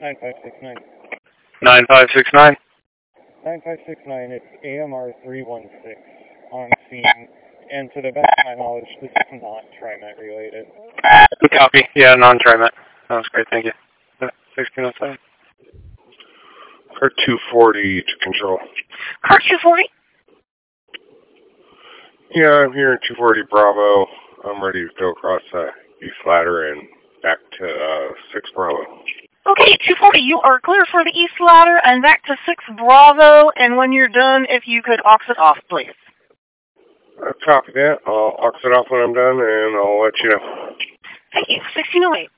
9569. 9569. 9569, it's AMR 316 on scene. And to the best of my knowledge, this is not TriMet related. Copy. Yeah, non-TriMet. That was great, thank you. 1607. Car 240 to control. Car 240? Yeah, I'm here in 240 Bravo. I'm ready to go across East Ladder and back to 6 Bravo. Okay, 240, you are clear for the East Ladder and back to 6 Bravo, and when you're done, if you could exit off, please. Copy that. I'll exit off when I'm done, and I'll let you know. Thank you. 1608.